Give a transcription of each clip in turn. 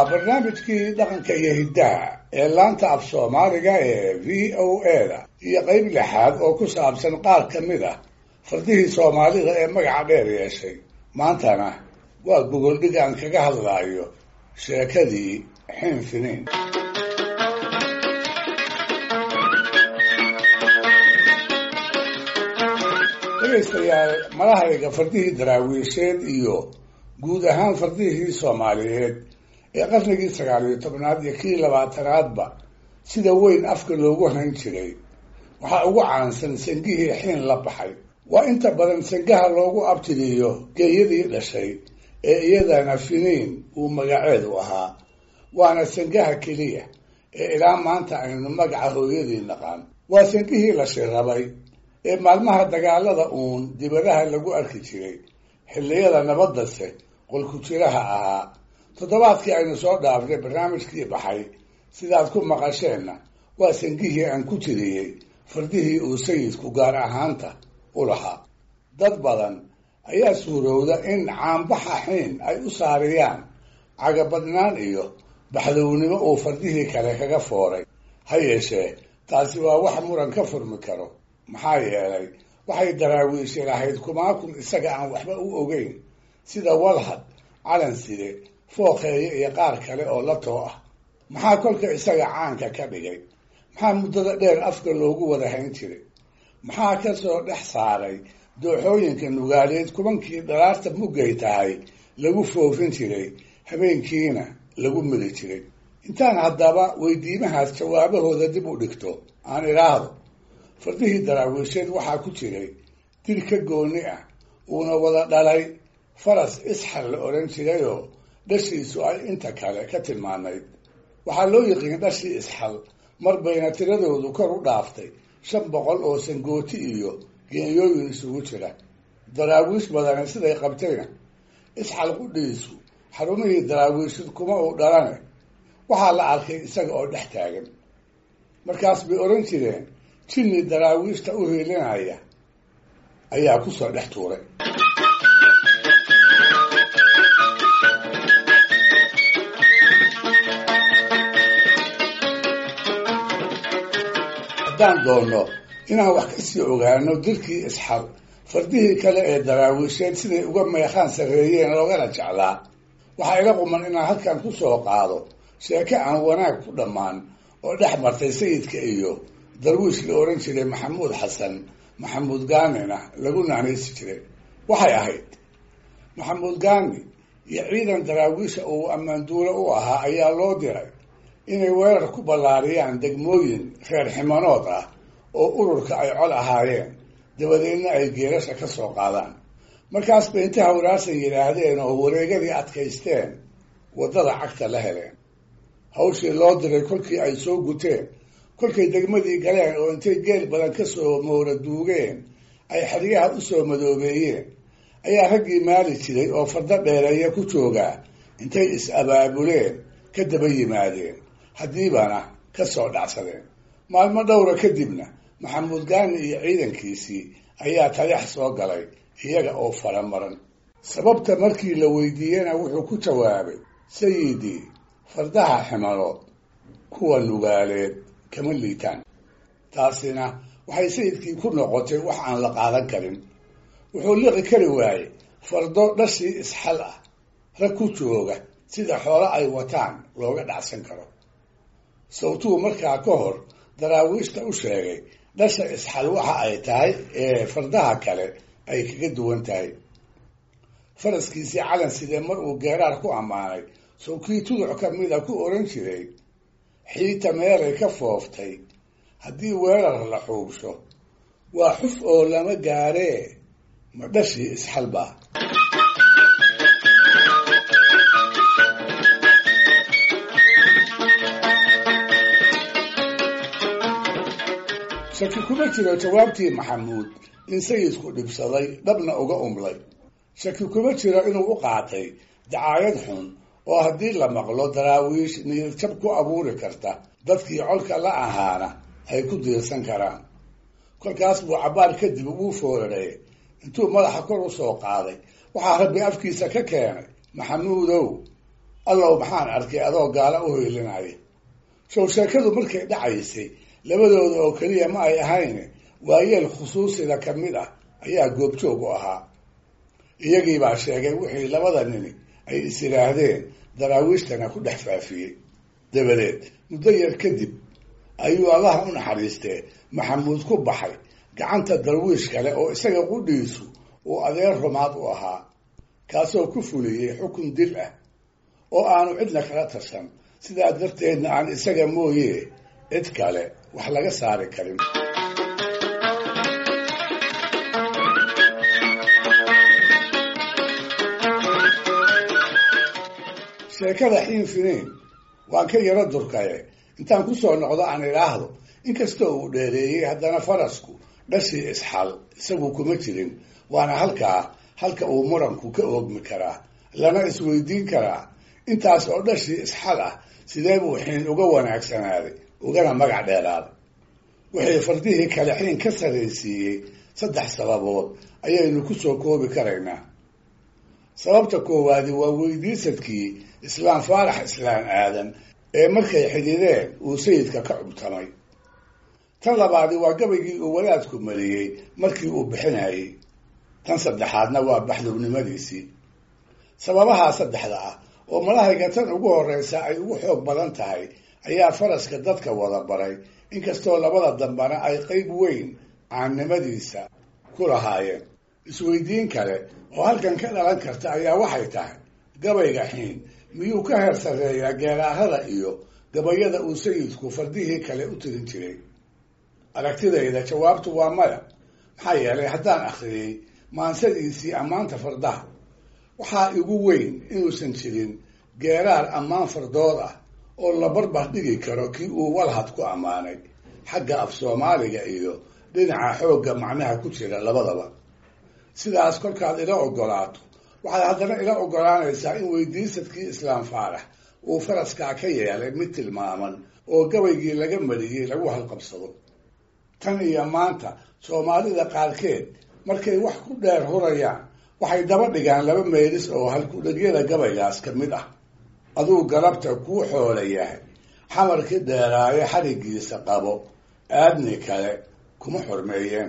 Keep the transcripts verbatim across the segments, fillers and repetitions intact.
waa barnaamijkii dhaqanka iyo hiddaha ee laanta af soomaaliga ee v o a da iyo qayb lixaad oo ku saabsan qaar ka mid ah fardihii soomaalida ee magaca dheer yeeshay maantana waa gogoldhig aan kaga hadlaayo sheekadii xinfiniin. dhegaystayaal malahayga fardihii daraawiisheed iyo guud ahaan fardihii soomaaliyeed ee qarnigii sagaal iyo tobnaad iyo kii labaatanaadba sida weyn afka loogu hayn jiray waxaa ugu caansan sangihii xiin la baxay. waa inta badan sangaha loogu abtiriyo geeyadii dhashay ee iyadana finiin uu magaceedu ahaa, waana sangaha keliya ee ilaa maanta aynu magaca hooyadii naqaan. waa sangihii la shirabay ee maalmaha dagaalada uun dibadaha lagu arki jiray, xilliyada nabadase qolku jiraha ahaa. toddobaadkii aynu soo dhaafnay barnaamijkii baxay sidaad ku maqasheenna waa sangihii aan ku tiriyey fardihii uu sayidku gaar ahaanta u lahaa. dad badan ayaa suurowda in caanbaxa xiin ay u saariyaan cagabadnaan iyo baxdownimo uu fardihii kale kaga fooray. ha yeeshee taasi waa wax muran ka furmi karo, maxaa yeelay waxay daraawiishi lahayd kumaakun isaga aan waxba u ogeyn, sida walhad, calanside, fooqeeye iyo qaar kale oo la too ah. maxaa kolka isaga caanka ka dhigay? maxaa muddada dheer afka loogu wada hayn jiray? maxaa ka soo dhex saaray dooxooyinka nugaaleed kubankii dhalaarta muggay tahay lagu foofin jiray, habeenkiina lagu mili jiray? intaan haddaba weydiimahaas jawaabahooda dib u dhigto aan idhaahdo, fardihii daraawiisheed waxaa ku jiray dil ka gooni ah uuna wada dhalay faras isxal la odhan jirayoo dhashiisu ay inta kale ka tilmaanayd. waxaa loo yiqiin dhashii isxal mar bayna tiradoodu kor u dhaaftay shan boqol oo sangooti iyo geenyooyin isugu jira. daraawiish badane siday qabtayna isxal qudhiisu xarumihii daraawiishid kuma uu dhalane waxaa la arkay isaga oo dhex taagan. markaas bay odhan jireen jinni daraawiishta u hiilinaya ayaa kusoo dhex tuuray. haddaan doonno inaan wax kasii ogaano dilkii isxal, fardihii kale ee daraawiisheed siday uga meeqaan sarreeyeen loogana jeclaa, waxaa ila quman inaan halkan ku soo qaado sheeke aan wanaag ku dhammaan oo dhex martay sayidka iyo darwiish la odhan jiray maxamuud xasan maxamuud gaanina lagu naanaysi jiray. waxay ahayd maxamuud gaani iyo ciidan daraawiisha uu ammaanduulo u ahaa ayaa loo diray inay weerar ku ballaariyaan degmooyin reer ximanood ah oo ururka ay col ahaayeen, dabadeedna ay geerasha ka soo qaadaan. markaas bay inta hawraarsan yidhaahdeen oo wareegadii adkaysteen waddada cagta la heleen. hawshii loo diray kolkii ay soo guteen, kolkay degmadii galeen oo intay geel badan ka soo moora duugeen ay xeryaha u soo madoobeeyeen, ayaa raggii maali jiray oo fardo dheereeya ku joogaa intay is-abaabuleen ka daba yimaadeen, haddiibana ka soo dhacsadeen. maalmo dhowra kadibna maxamuud gaani iyo ciidankiisii ayaa taleex soo galay iyaga oo faramaran. sababta markii la weydiiyena wuxuu ku jawaabay, sayidii, fardaha ximanood kuwa nugaaleed kama liitaan. taasina waxay sayidkii ku noqotay wax aan la qaadan karin. wuxuu liqi kari waayey fardo dhashii isxal ah rag ku jooga sida xoolo ay wataan looga dhacsan karo. sawtuu markaa ka hor daraawiishta u sheegay dhasha isxal waxa ay tahay ee fardaha kale ay kaga duwan tahay. faraskiisii calanside mar uu geeraar ku ammaanay sawkii tuduc ka mida ku odhan jiray, xiita meelay ka fooftay haddii weerar la xuubsho waa xuf oo lama gaaree ma dhashii isxal baa. shaki kuma jiro jawaabtii maxamuud in sayidku dhibsaday dhabna uga umlay. shaki kuma jiro inuu u qaatay dacaayad xun oo haddii la maqlo daraawiish niyadjab ku abuuri karta, dadkii colka la ahaana ay ku diirsan karaan. kolkaas buu cabbaar kadib ugu foorarey intuu madaxa kor u soo qaaday waxaa rabbi afkiisa ka keenay, maxamuudow allow maxaan arkay adoo gaala u hoylinaya. Soo sheekadu markay dhacaysay labadooda oo keliya ma ay ahayn waayeel khusuusida ka mid ah ayaa goobjoog u ahaa. iyagii baa sheegay wixii labada nini ay is yidhaahdeen daraawiishtana ku dhex faafiyey. dabadeed muddo yar kadib ayuu allaha u naxariistee maxamuud ku baxay gacanta darwiish kale oo isaga qudhiisu uu adeer rumaad u ahaa, kaasoo ku fuliyey xukun dil ah oo aanu cidna kala tarsan, sidaa darteedna aan isaga mooye cid kale wax laga saari karin. sheekada xiin finiin waan ka yaro durkaye intaan kusoo noqdo aan idhaahdo inkastoo uu dheereeyey haddana farasku dhashii isxal isagu kuma jirin, waana halkaa halka uu muranku ka oogmi karaa lana isweydiin karaa intaas oo dhashii isxal ah sidee buu xiin uga wanaagsanaaday ugana magac dheeraaday. wixii fardihii kale xiin ka saraysiiyey saddex sababood ayaynu kusoo koobi karaynaa. sababta koowaadi waa weydiisadkii islaam faarax islaan aadan ee markay xidideen uu sayidka ka cubtamay. tan labaadi waa gabaygii uu wadaadku mariyey markii uu bixinayey. tan saddexaadna waa baxduubnimadiisii. sababahaa saddexda ah oo malahayga tan ugu horreysa ay ugu xoog badan tahay ayaa faraska dadka wada baray, inkastoo labada dambana ay qeyb weyn caannimadiisa ku lahaayeen. isweydiin kale oo halkan ka dhalan karta ayaa waxay tahay gabayga xiin miyuu ka heer sarreeyaa geeraarada iyo gabayada uu sayidku fardihii kale u tirin jiray? aragtidayda jawaabtu waa maya. maxaa yeelay haddaan akhriyey maansadiisii ammaanta fardaha waxaa igu weyn inuusan jirin geeraar ammaan fardood ah oo la barbar dhigi karo kii uu walhad ku ammaanay xagga af soomaaliga iyo dhinaca xoogga macnaha ku jira labadaba. sidaas kolkaad ila ogolaato waxaad haddana ila ogolaanaysaa in weydiisadkii islaam faarax uu faraskaa ka yeelay mid tilmaaman oo gabaygii laga mariyey lagu halqabsado. tan iyo maanta soomaalida qaarkeed markay wax ku dheer hurayaan waxay daba dhigaan laba meelis oo halkudhagyada gabaygaas ka mid ah. aduu galabta kuu xoola yahay, xamarkii dheeraayo xarigiisa qabo, aadni kale kuma xurmeeyeen.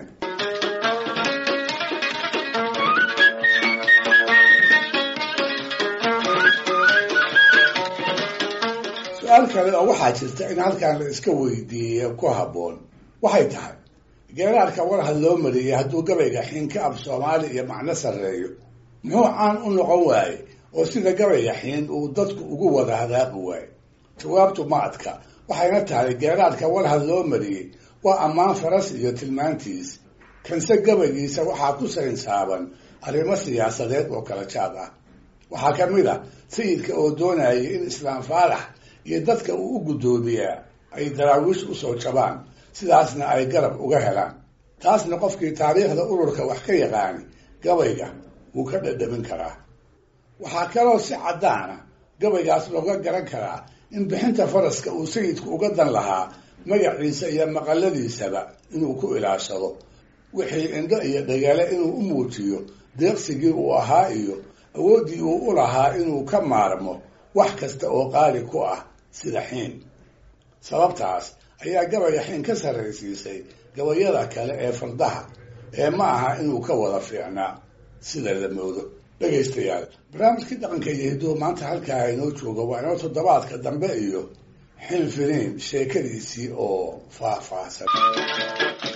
su-aal kale oo waxaa jirta in halkan la iska weydiiye ku habboon waxay tahay geeraarka warhad loo mariyey hadduu gabayga xiin ka af soomaali iyo macno sarreeyo muxuu caan u noqon waaye oo sida gabayga xiin uu dadku ugu wada hadaaqi waaye? jawaabtu ma adka, waxayna tahay geeraarka warhad loo mariyey waa ammaan faras iyo tilmaantiis. kanse gabaygiisa waxaa ku saynsaaban arrimo siyaasadeed oo kala jaad ah. waxaa ka mid a sayidka oo doonayay in islaam faarax iyo dadka uu u guddoomiyaa ay daraawiish usoo jabaan, sidaasna ay garab uga helaan. taasna qofkii taariikhda ururka wax ka yaqaani gabayga wuu ka dhadhamin karaa. waxaa kaloo si caddaana gabaygaas looga garan karaa in bixinta faraska uu sayidku uga dan lahaa magaciisa iyo maqaladiisaba inuu ku ilaashado, wixii indho iyo dhagale inuu u muujiyo deeqsigii uu ahaa iyo awooddii uu u lahaa inuu ka maarmo wax kasta oo qaali ku ah sida xiin. sababtaas ayaa gabayga xiin ka sarraysiisay gabayada kale ee fardaha ee ma aha inuu ka wada fiicnaa sida la moodo. dhegaystayaal, barnaamijkii dhaqanka iyo hiduhu maanta halkaa inoo jooga waa inoo toddobaadka dambe iyo xiin finiin sheekadiisii oo faahfaahsan.